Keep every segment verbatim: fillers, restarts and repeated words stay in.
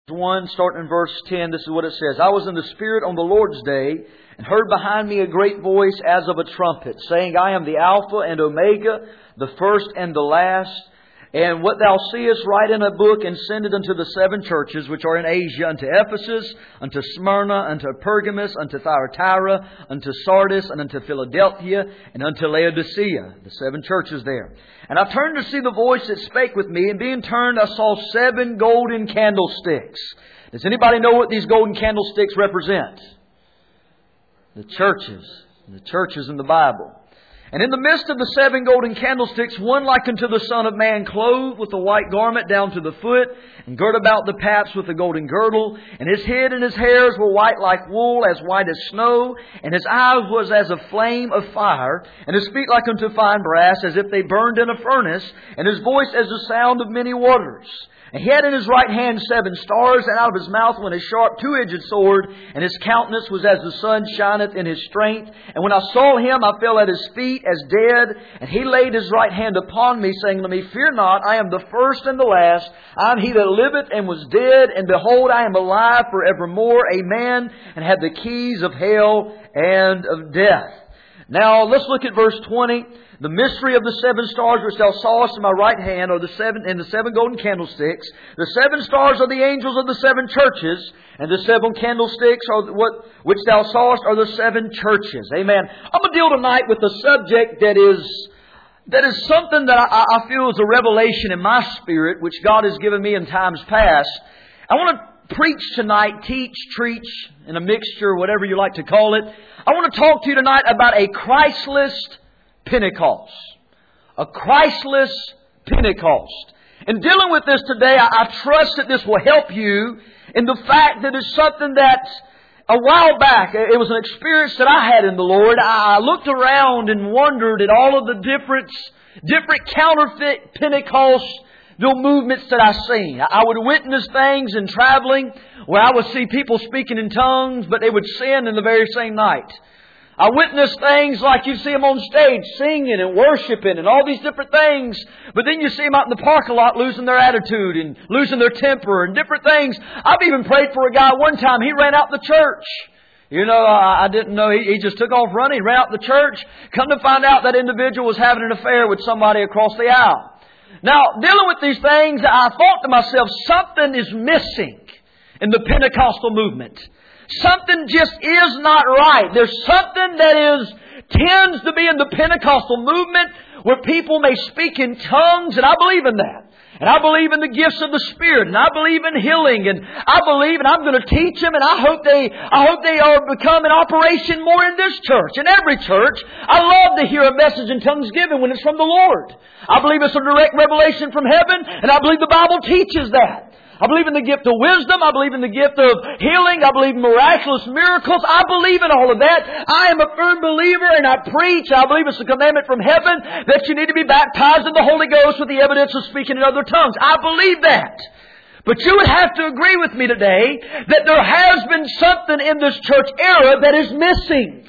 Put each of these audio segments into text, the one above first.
one, starting in verse ten, this is what it says. I was in the Spirit on the Lord's day, and heard behind me a great voice as of a trumpet, saying, I am the Alpha and Omega, the first and the last. And what thou seest, write in a book, and send it unto the seven churches which are in Asia, unto Ephesus, unto Smyrna, unto Pergamos, unto Thyatira, unto Sardis, and unto Philadelphia, and unto Laodicea, the seven churches there. And I turned to see the voice that spake with me, and being turned, I saw seven golden candlesticks. Does anybody know what these golden candlesticks represent? The churches. The churches in the Bible. And in the midst of the seven golden candlesticks, one like unto the Son of Man, clothed with a white garment down to the foot, and girt about the paps with a golden girdle. And his head and his hairs were white like wool, as white as snow. And his eyes was as a flame of fire. And his feet like unto fine brass, as if they burned in a furnace. And his voice as the sound of many waters. And he had in his right hand seven stars, and out of his mouth went a sharp two-edged sword, and his countenance was as the sun shineth in his strength. And when I saw him, I fell at his feet as dead, and he laid his right hand upon me, saying to me, Fear not, I am the first and the last. I am he that liveth and was dead, and behold, I am alive for evermore. Amen. And have the keys of hell and of death. Now, let's look at verse twenty. The mystery of the seven stars which thou sawest in my right hand are the seven and the seven golden candlesticks. The seven stars are the angels of the seven churches, and the seven candlesticks are what which thou sawest are the seven churches. Amen. I'm going to deal tonight with a subject that is that is something that I, I feel is a revelation in my spirit, which God has given me in times past. I want to preach tonight, teach, preach, in a mixture, whatever you like to call it. I want to talk to you tonight about a Christless Pentecost. A Christless Pentecost. In dealing with this today, I, I trust that this will help you in the fact that it's something that a while back, it was an experience that I had in the Lord. I looked around and wondered at all of the different, different counterfeit Pentecostal movements that I've seen. I would witness things in traveling where I would see people speaking in tongues, but they would sin in the very same night. I witnessed things like you see them on stage singing and worshiping and all these different things. But then you see them out in the parking lot losing their attitude and losing their temper and different things. I've even prayed for a guy one time. He ran out the church. You know, I, I didn't know. He, he just took off running, ran out the church. Come to find out that individual was having an affair with somebody across the aisle. Now, dealing with these things, I thought to myself, something is missing in the Pentecostal movement. Something just is not right. There's something that is tends to be in the Pentecostal movement where people may speak in tongues, and I believe in that. And I believe in the gifts of the Spirit, and I believe in healing, and I believe, and I'm going to teach them, and I hope they, I hope they are become in operation more in this church, in every church. I love to hear a message in tongues given when it's from the Lord. I believe it's a direct revelation from heaven, and I believe the Bible teaches that. I believe in the gift of wisdom. I believe in the gift of healing. I believe in miraculous miracles. I believe in all of that. I am a firm believer and I preach. I believe it's a commandment from heaven that you need to be baptized in the Holy Ghost with the evidence of speaking in other tongues. I believe that. But you would have to agree with me today that there has been something in this church era that is missing.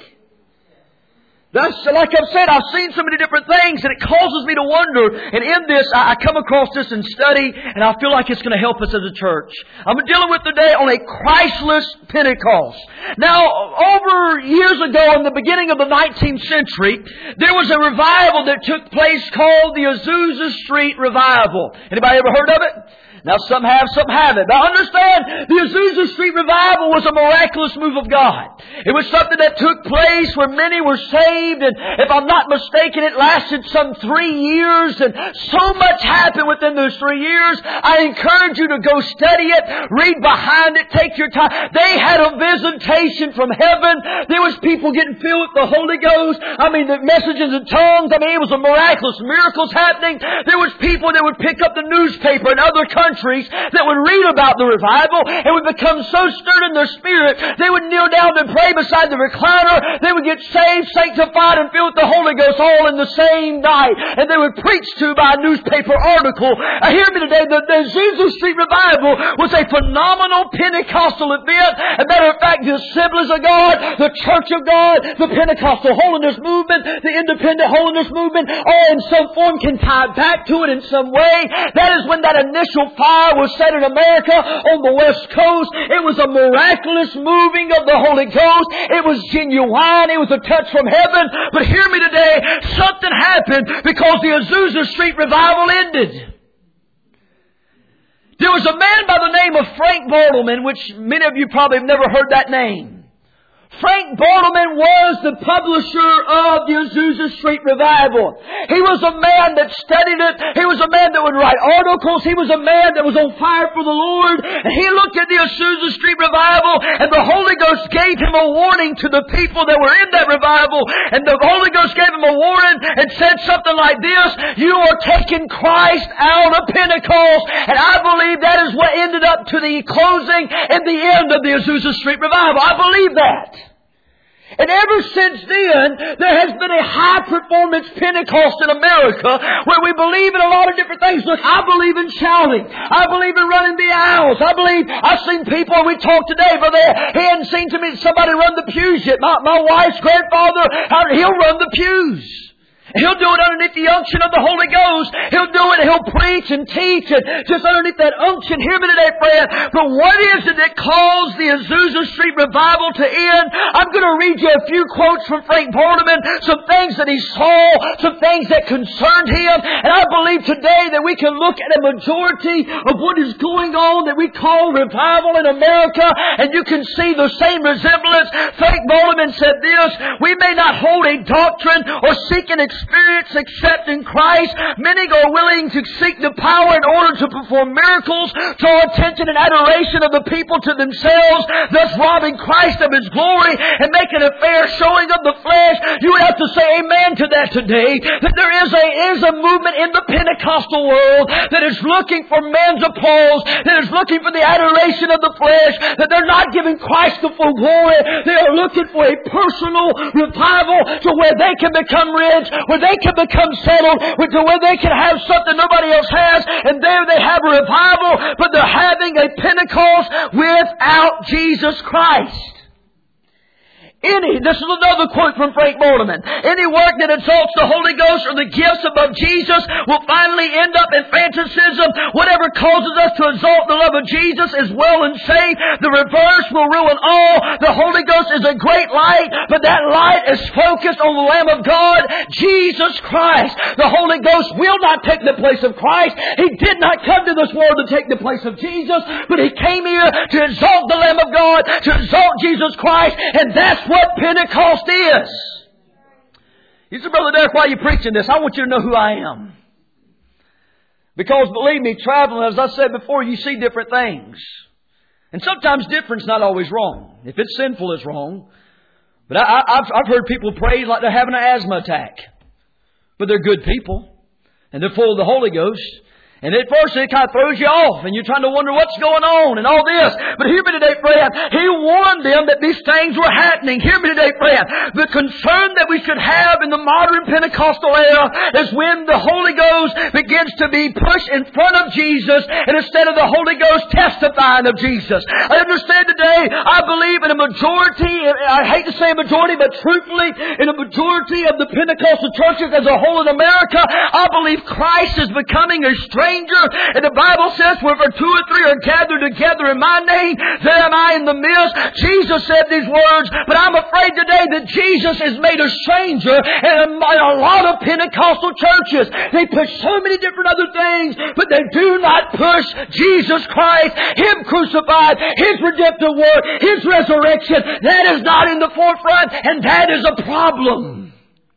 That's, like I've said, I've seen so many different things and it causes me to wonder. And in this, I come across this in study and I feel like it's going to help us as a church. I'm dealing with today on a Christless Pentecost. Now, over years ago, in the beginning of the nineteenth century, there was a revival that took place called the Azusa Street Revival. Anybody ever heard of it? Now, some have, some haven't. Now, understand, the Azusa Street Revival was a miraculous move of God. It was something that took place where many were saved, and if I'm not mistaken, it lasted some three years, and so much happened within those three years. I encourage you to go study it, read behind it, take your time. They had a visitation from heaven. There was people getting filled with the Holy Ghost. I mean, the messages in tongues. I mean, it was a miraculous miracles happening. There was people that would pick up the newspaper in other countries that would read about the revival and would become so stirred in their spirit, they would kneel down and pray beside the recliner. They would get saved, sanctified, and filled with the Holy Ghost all in the same night. And they would preach to by a newspaper article. Uh, hear me today, the, the Azusa Street Revival was a phenomenal Pentecostal event. As a matter of fact, the Assemblies of God, the Church of God, the Pentecostal Holiness Movement, the Independent Holiness Movement, all in some form can tie back to it in some way. That is when that initial fire was set in America on the West Coast. It was a miraculous moving of the Holy Ghost. It was genuine. It was a touch from heaven. But hear me today, something happened because the Azusa Street revival ended. There was a man by the name of Frank Bartleman, which many of you probably have never heard that name. Frank Bartleman was the publisher of the Azusa Street Revival. He was a man that studied it. He was a man that would write articles. He was a man that was on fire for the Lord. And he looked at the Azusa Street Revival, and the Holy Ghost gave him a warning to the people that were in that revival. And the Holy Ghost gave him a warning and said something like this: you are taking Christ out of Pentecost. And I believe that is what ended up to the closing and the end of the Azusa Street Revival. I believe that. And ever since then, there has been a high-performance Pentecost in America where we believe in a lot of different things. Look, I believe in shouting. I believe in running the aisles. I believe, I've seen people, we talked today, but they, he hadn't seen to me somebody run the pews yet. My, my wife's grandfather, he'll run the pews. He'll do it underneath the unction of the Holy Ghost. He'll do it, he'll preach and teach and just underneath that unction. Hear me today, friend. But what is it that caused the Azusa Street Revival to end? I'm going to read you a few quotes from Frank Bartleman, some things that he saw, some things that concerned him. And I believe today that we can look at a majority of what is going on that we call revival in America, and you can see the same resemblance. Frank Bartleman said this: we may not hold a doctrine or seek an experience except in Christ. Many are willing to seek the power in order to perform miracles, draw attention and adoration of the people to themselves, thus robbing Christ of His glory and making a fair showing of the flesh. You would have to say amen to that today, that there is a, is a movement in the Pentecostal world that is looking for man's applause, that is looking for the adoration of the flesh, that they're not giving Christ the full glory. They are looking for a personal revival to where they can become rich, where they can become settled, to where they can have something nobody else has, and there they have a revival, but they're having a Pentecost without Jesus Christ. Any, this is another quote from Frank Bartleman, any work that exalts the Holy Ghost or the gifts above Jesus will finally end up in fanaticism. Whatever causes us to exalt the love of Jesus is well and safe. The reverse will ruin all. The Holy Ghost is a great light, but that light is focused on the Lamb of God, Jesus Christ. The Holy Ghost will not take the place of Christ. He did not come to this world to take the place of Jesus, but He came here to exalt the Lamb of God, to exalt Jesus Christ, and that's what Pentecost is. You said, Brother Derek, why are you preaching this? I want you to know who I am. Because believe me, traveling, as I said before, you see different things. And sometimes difference not always wrong. If it's sinful, it's wrong. But I, I, I've, I've heard people pray like they're having an asthma attack. But they're good people. And they're full of the Holy Ghost. And at first it kind of throws you off and you're trying to wonder what's going on and all this. But hear me today, friend. He warned them that these things were happening. Hear me today, friend. The concern that we should have in the modern Pentecostal era is when the Holy Ghost begins to be pushed in front of Jesus and instead of the Holy Ghost testifying of Jesus. I understand today, I believe in a majority, I hate to say a majority, but truthfully, in a majority of the Pentecostal churches as a whole in America, I believe Christ is becoming a stranger. And the Bible says, where two or three are gathered together in my name, there am I in the midst. Jesus said these words, but I'm afraid today that Jesus is made a stranger in a lot of Pentecostal churches. They push so many different other things, but they do not push Jesus Christ, Him crucified, His redemptive work, His resurrection. That is not in the forefront, and that is a problem.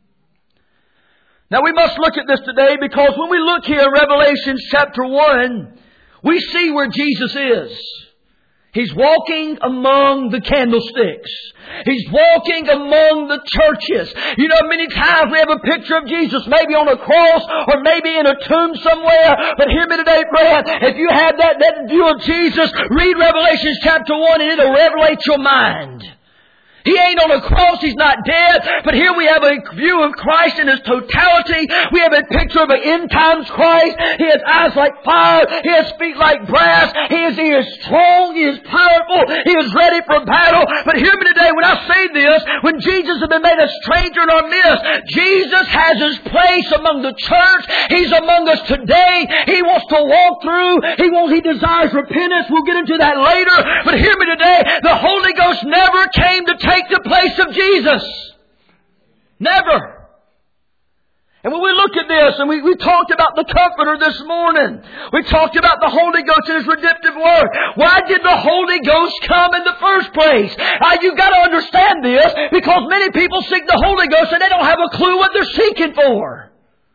Now we must look at this today because when we look here in Revelation chapter one, we see where Jesus is. He's walking among the candlesticks. He's walking among the churches. You know, many times we have a picture of Jesus maybe on a cross or maybe in a tomb somewhere. But hear me today, friend. If you have that, that view of Jesus, read Revelation chapter one and it'll revelate your mind. He ain't on a cross. He's not dead. But here we have a view of Christ in His totality. We have a picture of an end times Christ. He has eyes like fire. He has feet like brass. He is, he is strong. He is powerful. He is ready for battle. But hear me today when I say this. When Jesus has been made a stranger in our midst, Jesus has His place among the church. He's among us today. He wants to walk through. He wants, He desires repentance. We'll get into that later. But hear me today. The Holy Ghost never came to take the place of Jesus. Never. And when we look at this, and we, we talked about the Comforter this morning. We talked about the Holy Ghost and His redemptive work. Why did the Holy Ghost come in the first place? Uh, you've got to understand this, because many people seek the Holy Ghost and they don't have a clue what they're seeking for.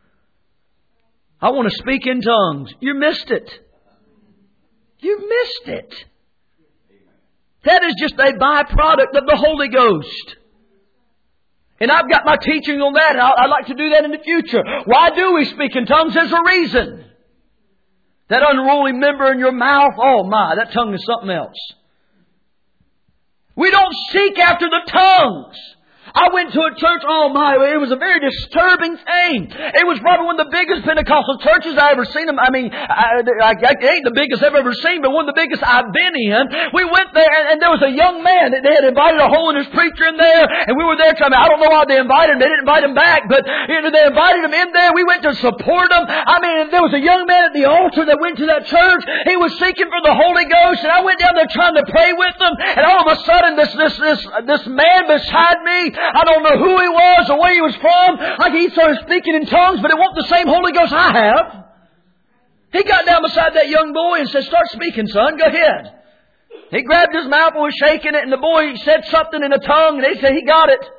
I want to speak in tongues. You missed it. You missed it. That is just a byproduct of the Holy Ghost. And I've got my teaching on that, and I'd like to do that in the future. Why do we speak in tongues? There's a reason. That unruly member in your mouth, oh my, that tongue is something else. We don't seek after the tongues. I went to a church, oh my, it was a very disturbing thing. It was probably one of the biggest Pentecostal churches I've ever seen. I mean, I, I, it ain't the biggest I've ever seen, but one of the biggest I've been in. We went there, and, and there was a young man. They had invited a holiness preacher in there, and we were there trying to, I don't know why they invited him. They didn't invite him back, but you know, they invited him in there. We went to support him. I mean, there was a young man at the altar that went to that church. He was seeking for the Holy Ghost, and I went down there trying to pray with him, and all of a sudden, this, this, this, this man beside me, I don't know who he was or where he was from. Like he started speaking in tongues, but it wasn't the same Holy Ghost I have. He got down beside that young boy and said, "Start speaking, son. Go ahead." He grabbed his mouth and was shaking it, and the boy said something in a tongue, and they said he got it.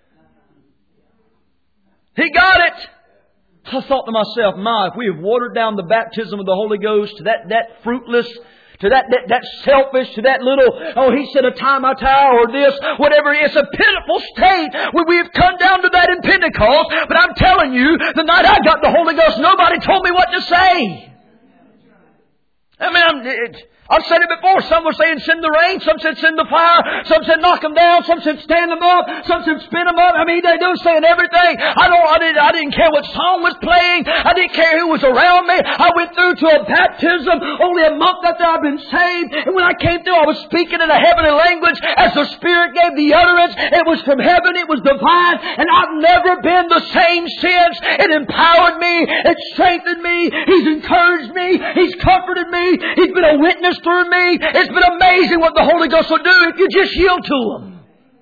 He got it. I thought to myself, my, if we have watered down the baptism of the Holy Ghost to that, that fruitless, to that, that, that selfish, to that little, oh, he said a time I towel or this, whatever it is. It's a pitiful state where we have come down to that in Pentecost. But I'm telling you, the night I got the Holy Ghost, nobody told me what to say. I mean, I'm, it, I've said it before. Some were saying send the rain. Some said send the fire. Some said knock them down. Some said stand them up. Some said spin them up. I mean, they, they were saying everything. I don't. I didn't. I didn't care what song was playing. I didn't care who was around me. I went through to a baptism only a month after I'd been saved. And when I came through, I was speaking in a heavenly language as the Spirit gave the utterance. It was from heaven. It was divine. And I've never been the same since. It empowered me. It strengthened me. He's encouraged me. He's comforted me. He's been a witness through me. It's been amazing what the Holy Ghost will do if you just yield to Him.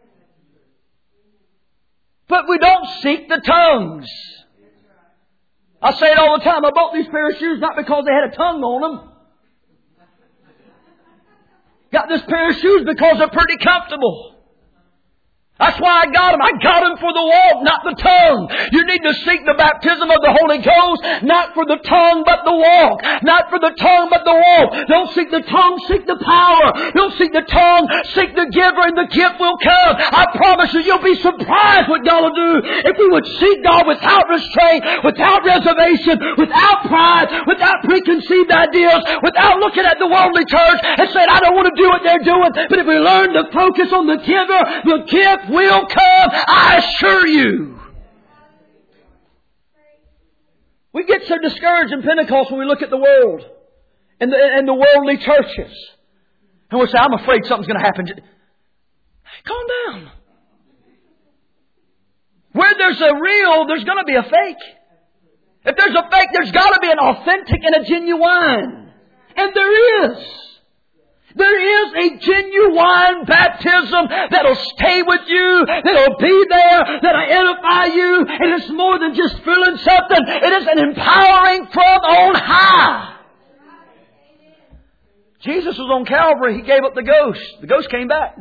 But we don't seek the tongues. I say it all the time. I bought these pair of shoes not because they had a tongue on them. Got this pair of shoes because they're pretty comfortable. That's why I got them. I got them for the walk, not the tongue. You need to seek the baptism of the Holy Ghost, not for the tongue, but the walk. Not for the tongue, but the walk. Don't seek the tongue, seek the power. Don't seek the tongue, seek the giver, and the gift will come. I promise you, you'll be surprised what God will do if we would seek God without restraint, without reservation, without pride, without preconceived ideas, without looking at the worldly church and saying, I don't want to do what they're doing. But if we learn to focus on the giver, the gift will come, I assure you. We get so discouraged in Pentecost when we look at the world and the, and the worldly churches. And we'll say, I'm afraid something's going to happen. Calm down. Where there's a real, there's going to be a fake. If there's a fake, there's got to be an authentic and a genuine. And there is. There is a genuine baptism that'll stay with you, that'll be there, that'll edify you. And it's more than just feeling something. It is an empowering from on high. Jesus was on Calvary. He gave up the ghost. The ghost came back.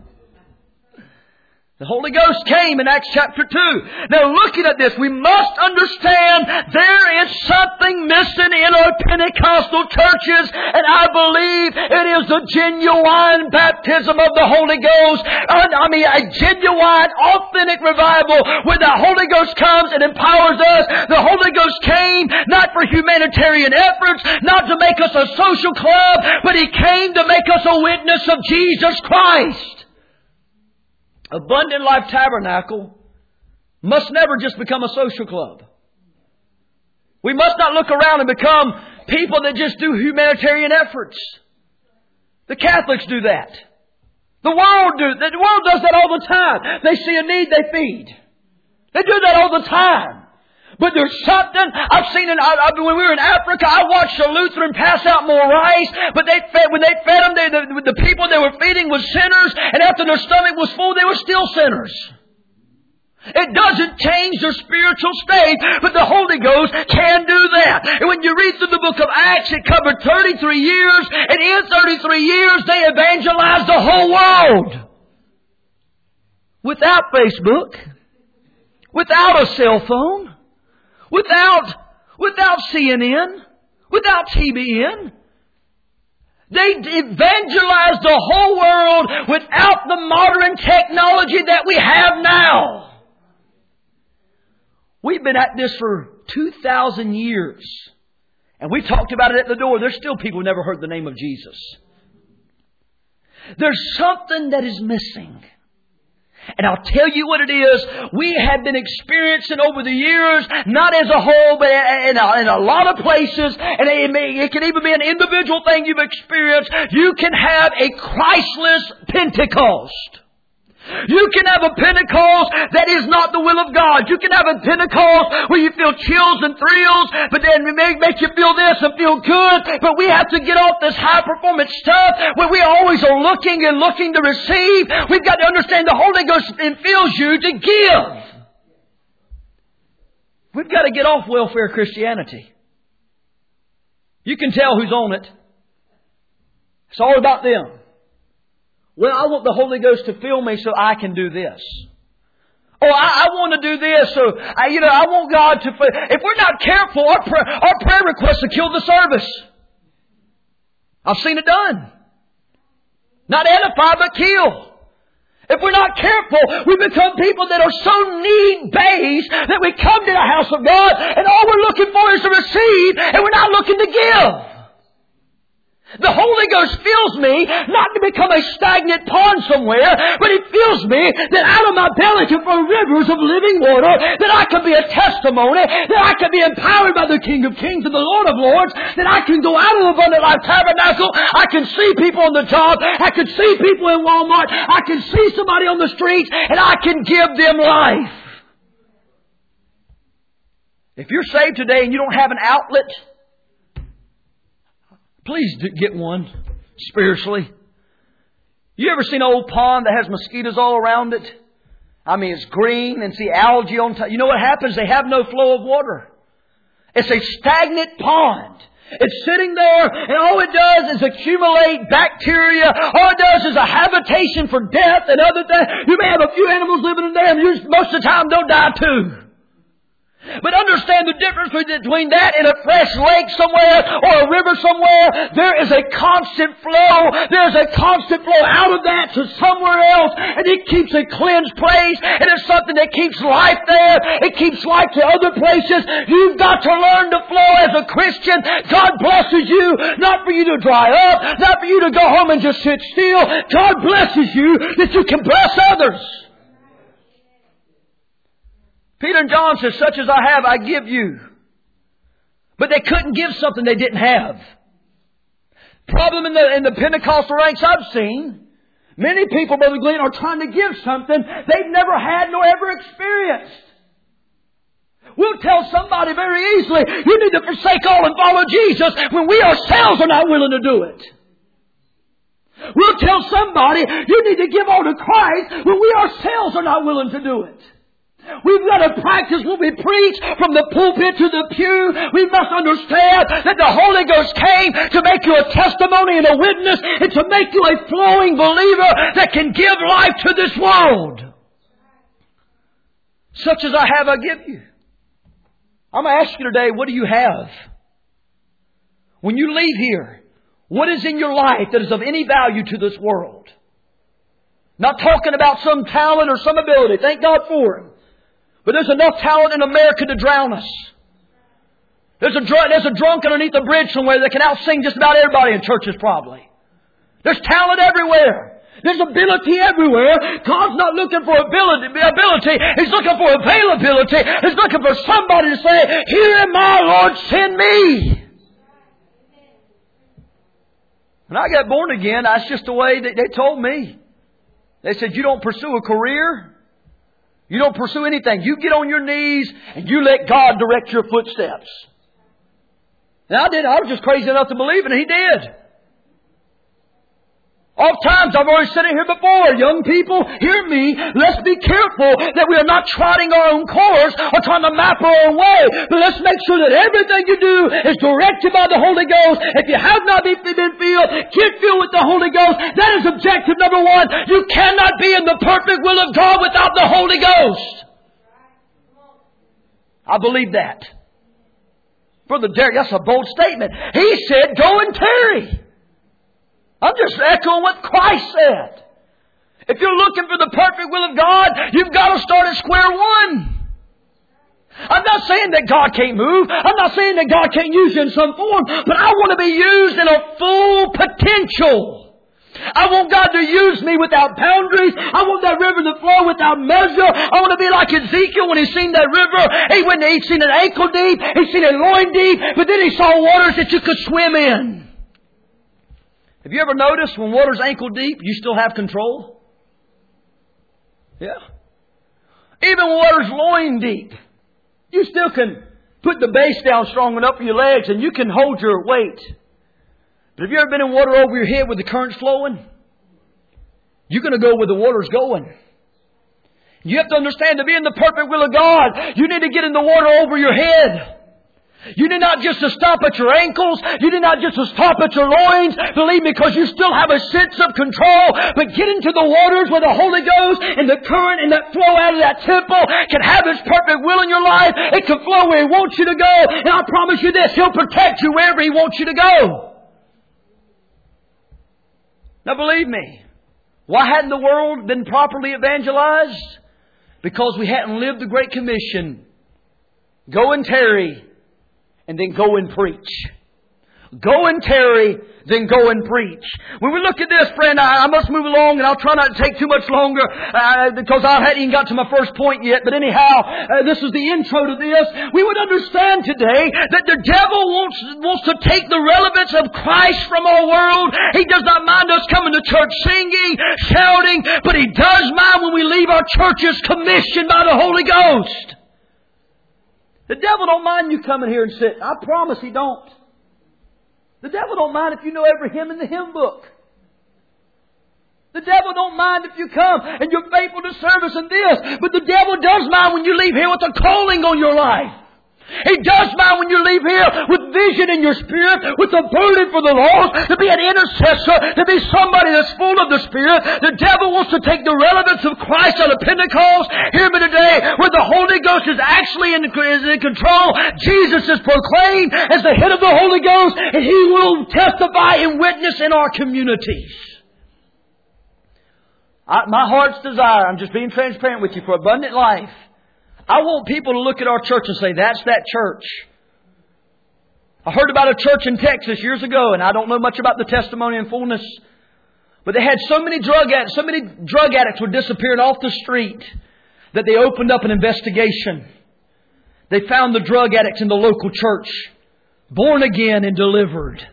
The Holy Ghost came in Acts chapter two. Now looking at this, we must understand there is something missing in our Pentecostal churches. And I believe it is the genuine baptism of the Holy Ghost. I mean, a genuine, authentic revival where the Holy Ghost comes and empowers us. The Holy Ghost came not for humanitarian efforts, not to make us a social club, but He came to make us a witness of Jesus Christ. Abundant Life Tabernacle must never just become a social club. We must not look around and become people that just do humanitarian efforts. The Catholics do that. The world do. The world does that all the time. They see a need, they feed. They do that all the time. But there's something I've seen. In, I, I, when we were in Africa, I watched a Lutheran pass out more rice. But they fed, when they fed them, they, the, the people they were feeding was sinners. And after their stomach was full, they were still sinners. It doesn't change their spiritual state, but the Holy Ghost can do that. And when you read through the book of Acts, it covered thirty-three years, and in thirty-three years, they evangelized the whole world. Without Facebook, without a cell phone, without, without C N N, without T B N. They evangelized the whole world without the modern technology that we have now. We've been at this for two thousand years. And we talked about it at the door. There's still people who never heard the name of Jesus. There's something that is missing. And I'll tell you what it is. We have been experiencing over the years, not as a whole, but in a, in a lot of places. And it, may, it can even be an individual thing you've experienced. You can have a Christless Pentecost. You can have a Pentecost that is not the will of God. You can have a Pentecost where you feel chills and thrills, but then it may make you feel this and feel good. But we have to get off this high performance stuff where we always are looking and looking to receive. We've got to understand the Holy Ghost infills you to give. We've got to get off welfare Christianity. You can tell who's on it. It's all about them. Well, I want the Holy Ghost to fill me so I can do this. Oh, I, I want to do this. So, I, you know, I want God to... If we're not careful, our prayer, our prayer requests will kill the service. I've seen it done. Not edify, but kill. If we're not careful, we become people that are so need-based that we come to the house of God and all we're looking for is to receive and we're not looking to give. The Holy Ghost fills me not to become a stagnant pond somewhere, but it fills me that out of my belly can flow rivers of living water, that I can be a testimony, that I can be empowered by the King of Kings and the Lord of Lords, that I can go out of the Abundant Life Tabernacle, I can see people on the job, I can see people in Walmart, I can see somebody on the streets, and I can give them life. If you're saved today and you don't have an outlet, please get one spiritually. You ever seen an old pond that has mosquitoes all around it? I mean, it's green and see algae on top. You know what happens? They have no flow of water. It's a stagnant pond. It's sitting there and all it does is accumulate bacteria. All it does is a habitation for death and other things. You may have a few animals living in there and you, most of the time they'll die too. But understand the difference between that and a fresh lake somewhere or a river somewhere. There is a constant flow. There's a constant flow out of that to somewhere else. And it keeps a cleansed place. And it's something that keeps life there. It keeps life to other places. You've got to learn to flow as a Christian. God blesses you. Not for you to dry up. Not for you to go home and just sit still. God blesses you that you can bless others. Peter and John says, such as I have, I give you. But they couldn't give something they didn't have. Problem in the, in the Pentecostal ranks I've seen, many people, Brother Glenn, are trying to give something they've never had nor ever experienced. We'll tell somebody very easily, you need to forsake all and follow Jesus, when we ourselves are not willing to do it. We'll tell somebody, you need to give all to Christ, when we ourselves are not willing to do it. We've got to practice what we preach from the pulpit to the pew. We must understand that the Holy Ghost came to make you a testimony and a witness and to make you a flowing believer that can give life to this world. Such as I have, I give you. I'm going to ask you today, what do you have? When you leave here, what is in your life that is of any value to this world? Not talking about some talent or some ability. Thank God for Him. But there's enough talent in America to drown us. There's a, dr- there's a drunk underneath a bridge somewhere that can out-sing just about everybody in churches probably. There's talent everywhere. There's ability everywhere. God's not looking for ability, ability. He's looking for availability. He's looking for somebody to say, "Here am I, Lord, send me." When I got born again, that's just the way that they told me. They said, "You don't pursue a career. You don't pursue anything. You get on your knees and you let God direct your footsteps." And I did. I was just crazy enough to believe it, and He did. Oft times, I've already said it here before, young people, hear me, let's be careful that we are not trotting our own course or trying to map our own way. But let's make sure that everything you do is directed by the Holy Ghost. If you have not been filled, get filled with the Holy Ghost. That is objective number one. You cannot be in the perfect will of God without the Holy Ghost. I believe that. Brother Derek, that's a bold statement. He said, "Go and tarry." I'm just echoing what Christ said. If you're looking for the perfect will of God, you've got to start at square one. I'm not saying that God can't move. I'm not saying that God can't use you in some form. But I want to be used in a full potential. I want God to use me without boundaries. I want that river to flow without measure. I want to be like Ezekiel when he seen that river. He went, he'd seen it ankle deep. He'd seen it loin deep. But then he saw waters that you could swim in. Have you ever noticed when water's ankle deep, you still have control? Yeah. Even when water's loin deep, you still can put the base down strong enough for your legs and you can hold your weight. But have you ever been in water over your head with the currents flowing? You're going to go where the water's going. You have to understand, to be in the perfect will of God, you need to get in the water over your head. You need not just to stop at your ankles. You need not just to stop at your loins. Believe me, because you still have a sense of control. But get into the waters where the Holy Ghost and the current and that flow out of that temple can have His perfect will in your life. It can flow where He wants you to go. And I promise you this, He'll protect you wherever He wants you to go. Now believe me, why hadn't the world been properly evangelized? Because we hadn't lived the Great Commission. Go and tarry. And then go and preach. Go and tarry, then go and preach. When we look at this, friend, I, I must move along, and I'll try not to take too much longer uh, because I hadn't even got to my first point yet. But anyhow, uh, this is the intro to this. We would understand today that the devil wants, wants to take the relevance of Christ from our world. He does not mind us coming to church singing, shouting, but He does mind when we leave our churches commissioned by the Holy Ghost. The devil don't mind you coming here and sitting. I promise he don't. The devil don't mind if you know every hymn in the hymn book. The devil don't mind if you come and you're faithful to service and this. But the devil does mind when you leave here with a calling on your life. He does mind when you leave here with vision in your spirit, with a burden for the lost, to be an intercessor, to be somebody that's full of the Spirit. The devil wants to take the relevance of Christ out of Pentecost. Hear me today, where the Holy Ghost is actually in, is in control. Jesus is proclaimed as the head of the Holy Ghost, and He will testify and witness in our communities. I, my heart's desire, I'm just being transparent with you, for abundant life. I want people to look at our church and say, "That's that church." I heard about a church in Texas years ago, and I don't know much about the testimony in fullness. But they had so many drug addicts, so many drug addicts were disappearing off the street that they opened up an investigation. They found the drug addicts in the local church, born again and delivered.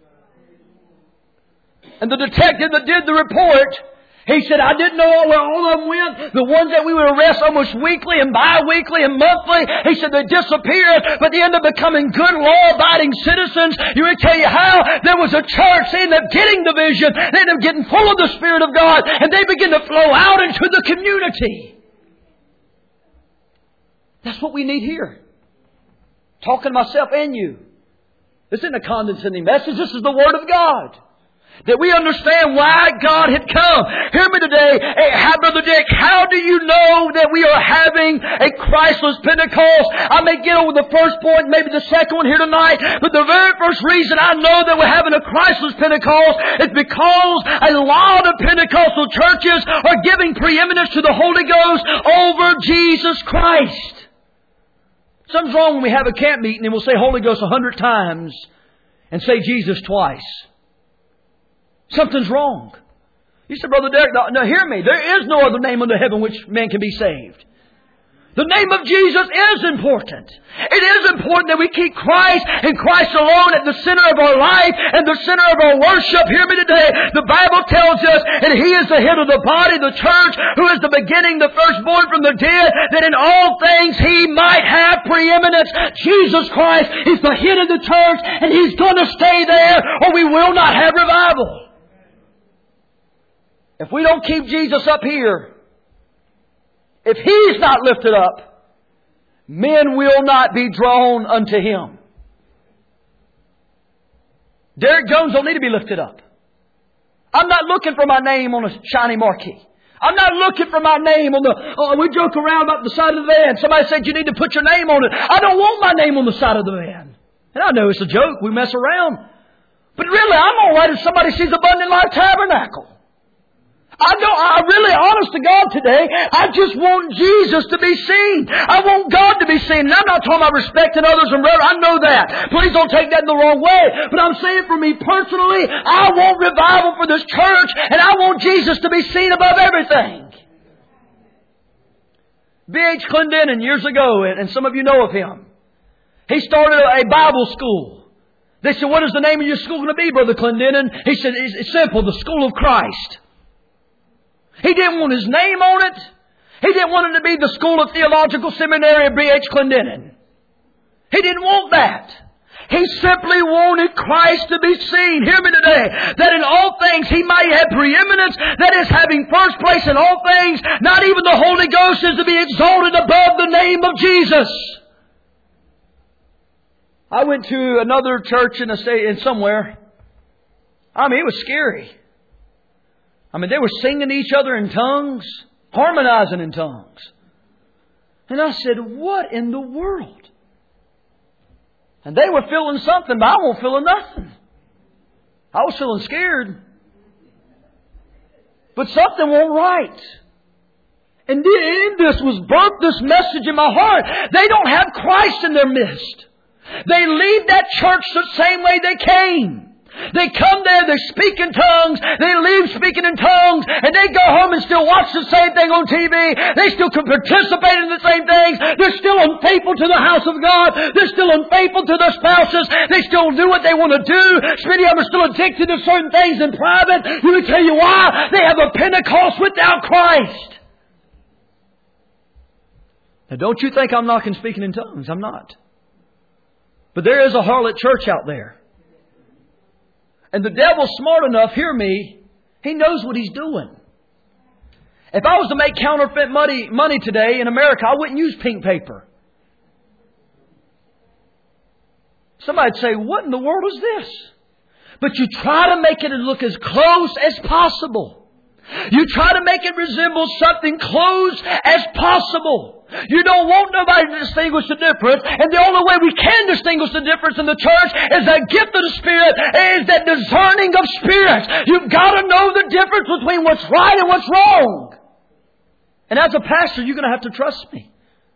And the detective that did the report, he said, "I didn't know where all of them went. The ones that we would arrest almost weekly and bi-weekly and monthly." He said they disappeared, but they ended up becoming good law-abiding citizens. You would tell you how. There was a church. They ended up getting the vision. They ended up getting full of the Spirit of God. And they began to flow out into the community. That's what we need here. Talking to myself and you. This isn't a condescending message. This is the Word of God. That we understand why God had come. Hear me today. Hey, how, Brother Dick, how do you know that we are having a Christless Pentecost? I may get over the first point, maybe the second one here tonight. But the very first reason I know that we're having a Christless Pentecost is because a lot of Pentecostal churches are giving preeminence to the Holy Ghost over Jesus Christ. Something's wrong when we have a camp meeting and we'll say Holy Ghost a hundred times and say Jesus twice. Something's wrong. You said, Brother Derek, now, now hear me. There is no other name under heaven which man can be saved. The name of Jesus is important. It is important that we keep Christ and Christ alone at the center of our life and the center of our worship. Hear me today. The Bible tells us that He is the head of the body, the church, who is the beginning, the firstborn from the dead, that in all things He might have preeminence. Jesus Christ is the head of the church, and He's going to stay there, or we will not have revival. If we don't keep Jesus up here, if He's not lifted up, men will not be drawn unto Him. Derek Jones don't need to be lifted up. I'm not looking for my name on a shiny marquee. I'm not looking for my name on the... Oh, we joke around about the side of the van. Somebody said you need to put your name on it. I don't want my name on the side of the van. And I know it's a joke. We mess around. But really, I'm all right if somebody sees Abundant Life Tabernacle. I don't, I really, honest to God today, I just want Jesus to be seen. I want God to be seen. And I'm not talking about respecting others and reverence. I know that. Please don't take that in the wrong way. But I'm saying for me personally, I want revival for this church, and I want Jesus to be seen above everything. B H Clendenin years ago, and some of you know of him, he started a Bible school. They said, what is the name of your school going to be, Brother Clendenin? He said, it's simple, the School of Christ. He didn't want his name on it. He didn't want it to be the School of Theological Seminary of B H Clendenin. He didn't want that. He simply wanted Christ to be seen. Hear me today. That in all things He might have preeminence. That is having first place in all things. Not even the Holy Ghost is to be exalted above the name of Jesus. I went to another church in a state, in somewhere. I mean, it was scary. I mean, they were singing to each other in tongues, harmonizing in tongues. And I said, what in the world? And they were feeling something, but I wasn't feeling nothing. I was feeling scared. But something wasn't right. And in this was birthed this message in my heart. They don't have Christ in their midst. They leave that church the same way they came. They come there, they speak in tongues, they leave speaking in tongues, and they go home and still watch the same thing on T V. They still can participate in the same things. They're still unfaithful to the house of God. They're still unfaithful to their spouses. They still do what they want to do. Many of them are still addicted to certain things in private. Let me tell you why. They have a Pentecost without Christ. Now don't you think I'm knocking speaking in tongues. I'm not. But there is a harlot church out there. And the devil's smart enough, hear me, he knows what he's doing. If I was to make counterfeit money, money today in America, I wouldn't use pink paper. Somebody'd say, what in the world is this? But you try to make it look as close as possible. You try to make it resemble something close as possible. You don't want nobody to distinguish the difference. And the only way we can distinguish the difference in the church is that gift of the Spirit, is that discerning of spirits. You've got to know the difference between what's right and what's wrong. And as a pastor, you're going to have to trust me.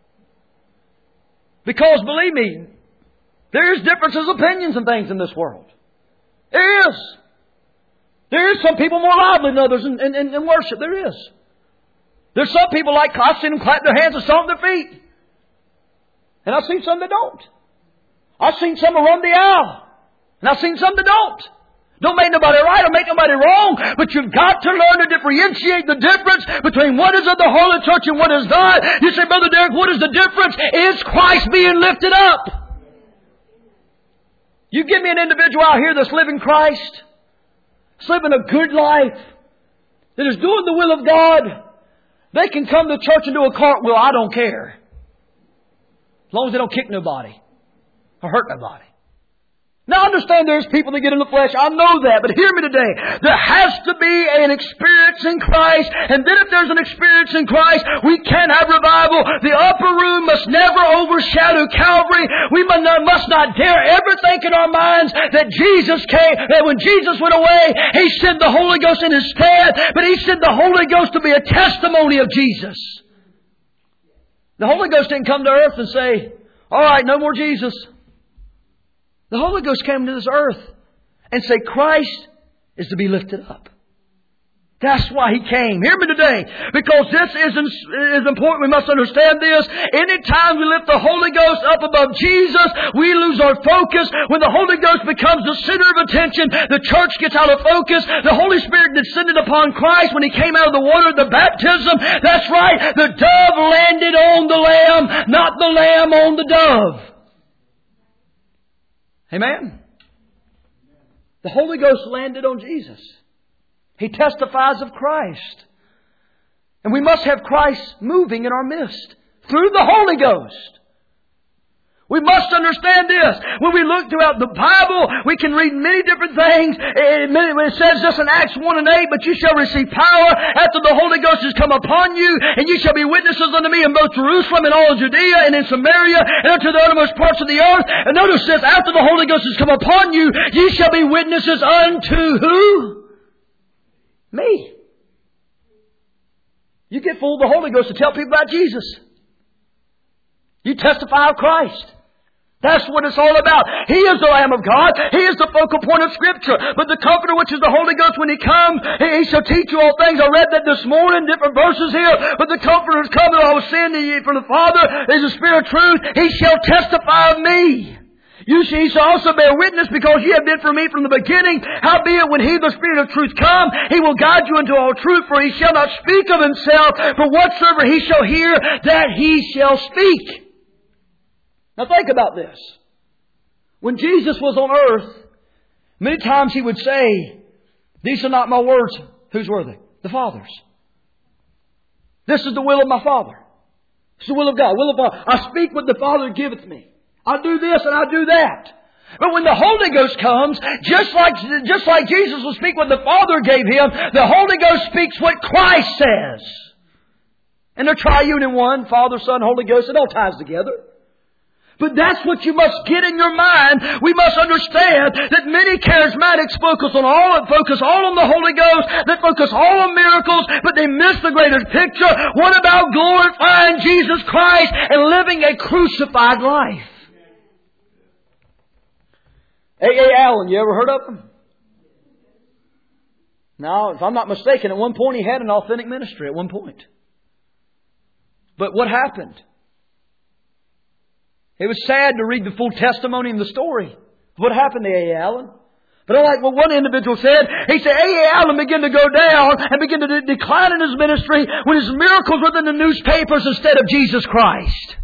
Because believe me, there's differences of opinions and things in this world. There is. There is some people more lively than others in, in, in worship. There is. There's some people like, I've seen them clap their hands and stomp their feet. And I've seen some that don't. I've seen some that run the aisle. And I've seen some that don't. Don't make nobody right or make nobody wrong. But you've got to learn to differentiate the difference between what is of the Holy Church and what is not. You say, Brother Derek, what is the difference? Is Christ being lifted up? You give me an individual out here that's living Christ, that's living a good life, that is doing the will of God. They can come to church and do a cartwheel. I don't care. As long as they don't kick nobody or hurt nobody. Now, I understand there's people that get in the flesh. I know that. But hear me today. There has to be an experience in Christ. And then if there's an experience in Christ, we can have revival. The upper room must never overshadow Calvary. We must not dare ever think in our minds that Jesus came, that when Jesus went away, He sent the Holy Ghost in His stead. But He sent the Holy Ghost to be a testimony of Jesus. The Holy Ghost didn't come to earth and say, all right, no more Jesus. The Holy Ghost came to this earth and said, Christ is to be lifted up. That's why He came. Hear me today. Because this is, is important. We must understand this. Anytime we lift the Holy Ghost up above Jesus, we lose our focus. When the Holy Ghost becomes the center of attention, the church gets out of focus. The Holy Spirit descended upon Christ when He came out of the water of the baptism. That's right. The dove landed on the lamb, not the lamb on the dove. Amen? The Holy Ghost landed on Jesus. He testifies of Christ. And we must have Christ moving in our midst through the Holy Ghost. We must understand this. When we look throughout the Bible, we can read many different things. It says this in Acts one and eight, but you shall receive power after the Holy Ghost has come upon you, and you shall be witnesses unto me in both Jerusalem and all of Judea and in Samaria and unto the uttermost parts of the earth. And notice this, after the Holy Ghost has come upon you, ye shall be witnesses unto who? Me. You get full of the Holy Ghost to tell people about Jesus. You testify of Christ. That's what it's all about. He is the Lamb of God. He is the focal point of Scripture. But the Comforter, which is the Holy Ghost, when He comes, He shall teach you all things. I read that this morning, different verses here. But the Comforter is coming, I was saying to you from the Father, is the Spirit of truth. He shall testify of me. You see, He shall also bear witness, because ye have been for me from the beginning. Howbeit, when He, the Spirit of truth, come, He will guide you into all truth, for He shall not speak of Himself, for whatsoever He shall hear, that He shall speak. Now think about this. When Jesus was on earth, many times He would say, these are not my words. Whose were they? The Father's. This is the will of my Father. It's the will of God. Will of God. I speak what the Father giveth me. I do this and I do that. But when the Holy Ghost comes, just like, just like Jesus will speak what the Father gave Him, the Holy Ghost speaks what Christ says. And they're triune in one, Father, Son, Holy Ghost. It all ties together. But that's what you must get in your mind. We must understand that many charismatics focus on all, focus all on the Holy Ghost. They focus all on miracles, but they miss the greater picture. What about glorifying Jesus Christ and living a crucified life? A A Allen, you ever heard of him? Now, if I'm not mistaken, at one point he had an authentic ministry at one point. But what happened? It was sad to read the full testimony and the story of what happened to A A Allen. But I like what one individual said. He said A A Allen began to go down and began to de- decline in his ministry when his miracles were in the newspapers instead of Jesus Christ.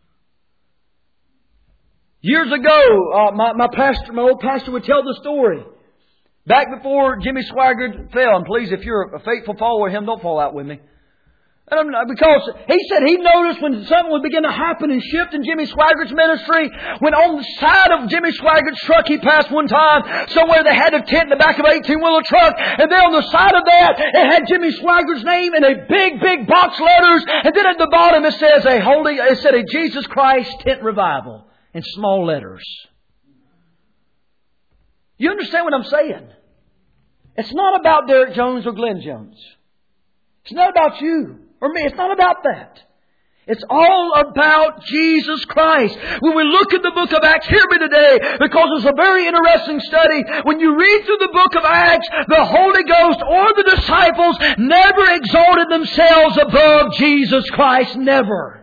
Years ago, uh, my, my pastor, my old pastor would tell the story. Back before Jimmy Swaggart fell, and please, if you're a faithful follower of him, don't fall out with me. And because he said he noticed when something would begin to happen and shift in Jimmy Swaggart's ministry, when on the side of Jimmy Swaggart's truck he passed one time, somewhere they had a tent in the back of an eighteen-wheeler truck, and then on the side of that, it had Jimmy Swaggart's name in a big, big box letters, and then at the bottom it says a holy, it said a Jesus Christ Tent Revival in small letters. You understand what I'm saying? It's not about Derek Jones or Glenn Jones. It's not about you or me. It's not about that. It's all about Jesus Christ. When we look at the book of Acts, hear me today, because it's a very interesting study. When you read through the book of Acts, the Holy Ghost or the disciples never exalted themselves above Jesus Christ. Never.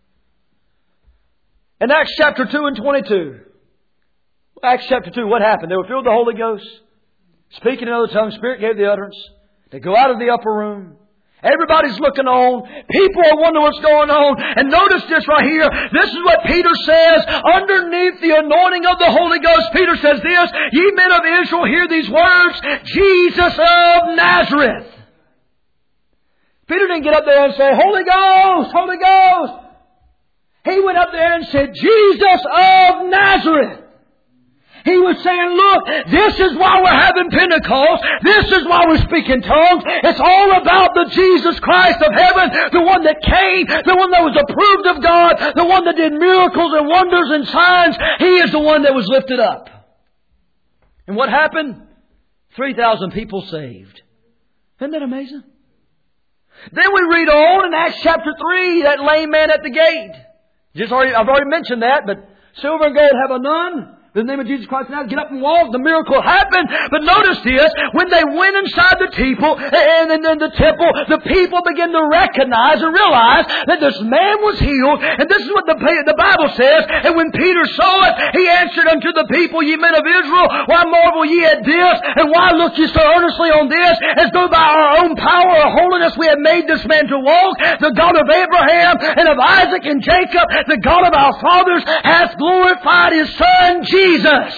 In Acts chapter two and twenty-two, Acts chapter two, what happened? They were filled with the Holy Ghost, speaking in other tongues. Spirit gave the utterance. They go out of the upper room. Everybody's looking on. People are wondering what's going on. And notice this right here. This is what Peter says. Underneath the anointing of the Holy Ghost, Peter says this, ye men of Israel, hear these words, Jesus of Nazareth. Peter didn't get up there and say, Holy Ghost, Holy Ghost. He went up there and said, Jesus of Nazareth. He was saying, look, this is why we're having Pentecost. This is why we're speaking tongues. It's all about the Jesus Christ of heaven, the one that came, the one that was approved of God, the one that did miracles and wonders and signs. He is the one that was lifted up. And what happened? three thousand people saved. Isn't that amazing? Then we read on in Acts chapter three, that lame man at the gate. Just already, I've already mentioned that, but silver and gold have I none. In the name of Jesus Christ, now get up and walk. The miracle happened. But notice this, when they went inside the temple, and in the temple, the people began to recognize and realize that this man was healed. And this is what the, the Bible says. And when Peter saw it, he answered unto the people, ye men of Israel, why marvel ye at this? And why look ye so earnestly on this? As though by our own power or holiness we have made this man to walk. The God of Abraham and of Isaac and Jacob, the God of our fathers, hath glorified His Son, Jesus. Jesus.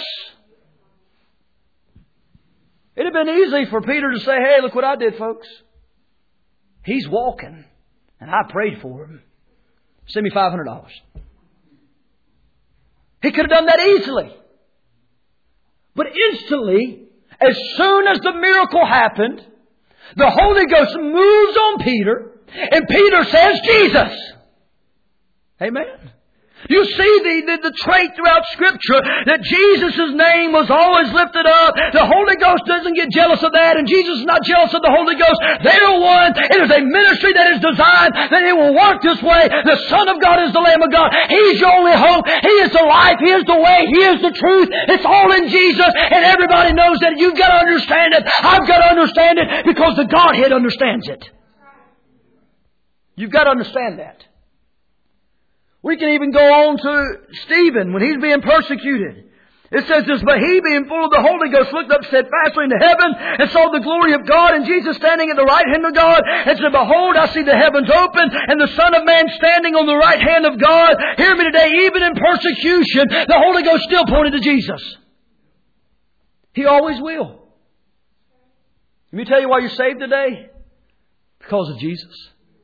It'd have been easy for Peter to say, hey, look what I did, folks. He's walking, and I prayed for him. Send me five hundred dollars. He could have done that easily. But instantly, as soon as the miracle happened, the Holy Ghost moves on Peter, and Peter says, Jesus. Amen. You see the, the, the trait throughout Scripture that Jesus' name was always lifted up. The Holy Ghost doesn't get jealous of that, and Jesus is not jealous of the Holy Ghost. They're one. It is a ministry that is designed that it will work this way. The Son of God is the Lamb of God. He's your only hope. He is the life. He is the way. He is the truth. It's all in Jesus, and everybody knows that. You've got to understand it. I've got to understand it because the Godhead understands it. You've got to understand that. We can even go on to Stephen when he's being persecuted. It says this, but he being full of the Holy Ghost looked up steadfastly into heaven and saw the glory of God and Jesus standing at the right hand of God and said, behold, I see the heavens open and the Son of Man standing on the right hand of God. Hear me today, even in persecution, the Holy Ghost still pointed to Jesus. He always will. Let me tell you why you're saved today. Because of Jesus.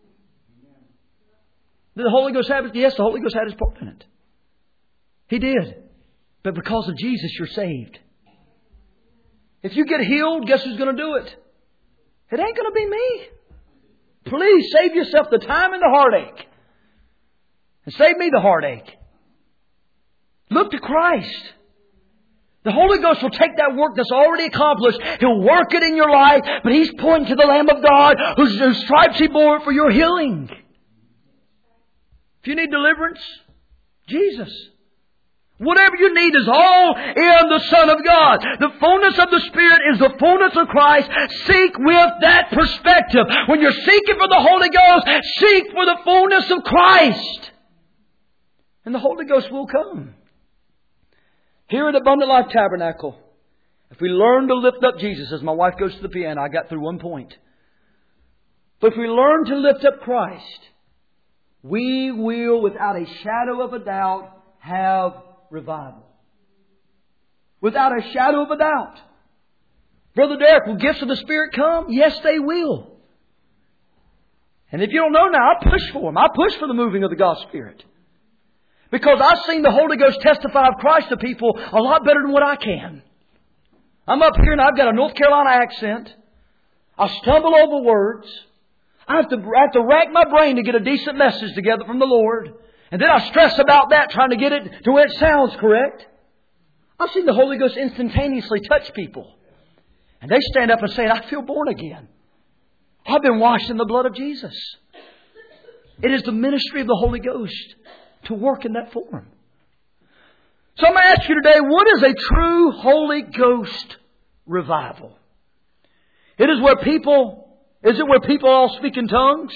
Did the Holy Ghost have it? Yes, the Holy Ghost had His part in it. He did. But because of Jesus, you're saved. If you get healed, guess who's going to do it? It ain't going to be me. Please save yourself the time and the heartache. And save me the heartache. Look to Christ. The Holy Ghost will take that work that's already accomplished. He'll work it in your life. But He's pointing to the Lamb of God whose, whose stripes He bore for your healing. If you need deliverance, Jesus. Whatever you need is all in the Son of God. The fullness of the Spirit is the fullness of Christ. Seek with that perspective. When you're seeking for the Holy Ghost, seek for the fullness of Christ. And the Holy Ghost will come. Here at Abundant Life Tabernacle, if we learn to lift up Jesus, as my wife goes to the piano, I got through one point. But if we learn to lift up Christ, we will, without a shadow of a doubt, have revival. Without a shadow of a doubt. Brother Derek, will gifts of the Spirit come? Yes, they will. And if you don't know now, I push for them. I push for the moving of the God Spirit. Because I've seen the Holy Ghost testify of Christ to people a lot better than what I can. I'm up here and I've got a North Carolina accent. I stumble over words. I have to, I have to rack my brain to get a decent message together from the Lord. And then I stress about that, trying to get it to where it sounds correct. I've seen the Holy Ghost instantaneously touch people. And they stand up and say, I feel born again. I've been washed in the blood of Jesus. It is the ministry of the Holy Ghost to work in that form. So I'm going to ask you today, what is a true Holy Ghost revival? It is where people... Is it where people all speak in tongues?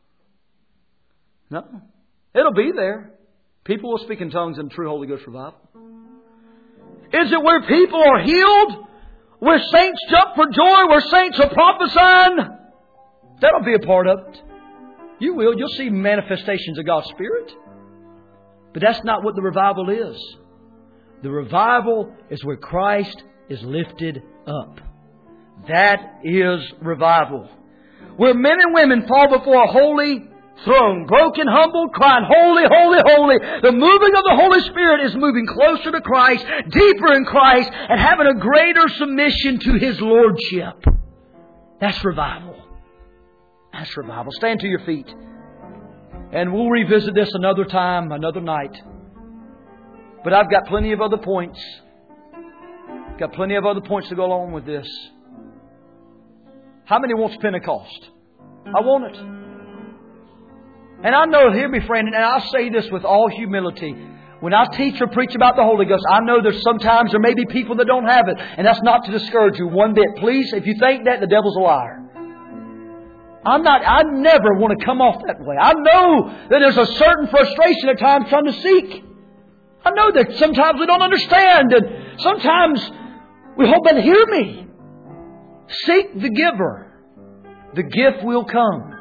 No. It'll be there. People will speak in tongues in true Holy Ghost revival. Is it where people are healed? Where saints jump for joy? Where saints are prophesying? That'll be a part of it. You will. You'll see manifestations of God's Spirit. But that's not what the revival is. The revival is where Christ is lifted up. That is revival. Where men and women fall before a holy throne, broken, humbled, crying, holy, holy, holy. The moving of the Holy Spirit is moving closer to Christ, deeper in Christ, and having a greater submission to His Lordship. That's revival. That's revival. Stand to your feet. And we'll revisit this another time, another night. But I've got plenty of other points. Got plenty of other points to go along with this. How many wants Pentecost? I want it. And I know, hear me friend, and I'll say this with all humility. When I teach or preach about the Holy Ghost, I know there's sometimes there may be people that don't have it. And that's not to discourage you one bit. Please, if you think that, the devil's a liar. I'm not, I never want to come off that way. I know that there's a certain frustration at times trying to seek. I know that sometimes we don't understand, and sometimes we hope that hear me. Seek the giver. The gift will come.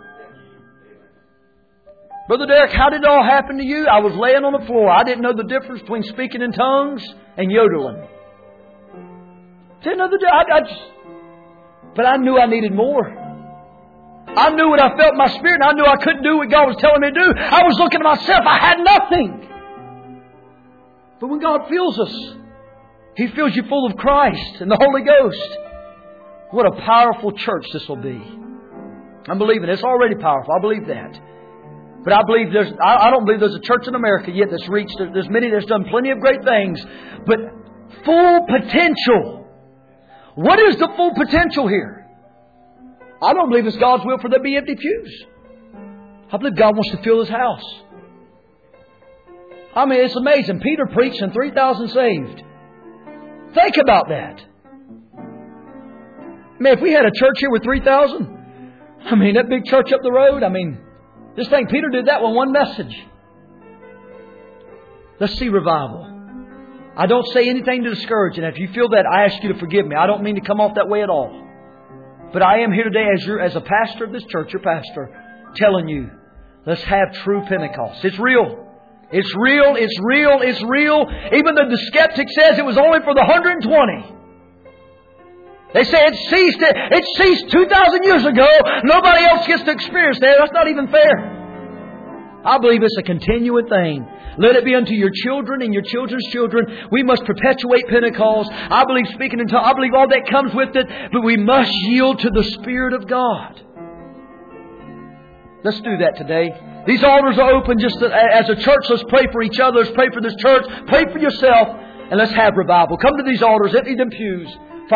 Brother Derek, how did it all happen to you? I was laying on the floor. I didn't know the difference between speaking in tongues and yodeling. Didn't know the I, I just, but I knew I needed more. I knew what I felt in my spirit, and I knew I couldn't do what God was telling me to do. I was looking at myself. I had nothing. But when God fills us, He fills you full of Christ and the Holy Ghost. What a powerful church this will be. I'm believing it's already powerful. I believe that. But I believe there's, I, I don't believe there's a church in America yet that's reached, there's many that's done plenty of great things, but full potential. What is the full potential here? I don't believe it's God's will for there to be empty pews. I believe God wants to fill His house. I mean, it's amazing. Peter preached and three thousand saved. Think about that. I mean, if we had a church here with three thousand, I mean, that big church up the road, I mean, just think, Peter did that with one message. Let's see revival. I don't say anything to discourage, and if you feel that, I ask you to forgive me. I don't mean to come off that way at all. But I am here today as your, as a pastor of this church, your pastor, telling you, let's have true Pentecost. It's real. It's real. It's real. It's real. Even though the skeptic says it was only for the one hundred twenty. They say it ceased. It ceased two thousand years ago. Nobody else gets to experience that. That's not even fair. I believe it's a continuing thing. Let it be unto your children and your children's children. We must perpetuate Pentecost. I believe speaking in tongues. I believe all that comes with it. But we must yield to the Spirit of God. Let's do that today. These altars are open just as a church. Let's pray for each other. Let's pray for this church. Pray for yourself. And let's have revival. Come to these altars. Empty them pews.